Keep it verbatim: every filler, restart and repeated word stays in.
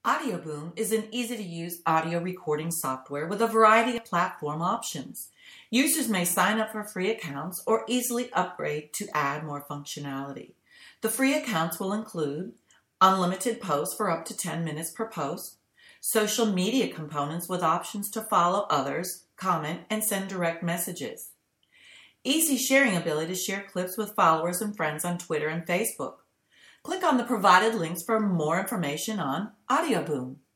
Audioboom is an easy-to-use audio recording software with a variety of platform options. Users may sign up for free accounts or easily upgrade to add more functionality. The free accounts will include unlimited posts for up to ten minutes per post, social media components with options to follow others, comment, and send direct messages, easy sharing ability to share clips with followers and friends on Twitter and Facebook. Click on the provided links for more information on Audioboom.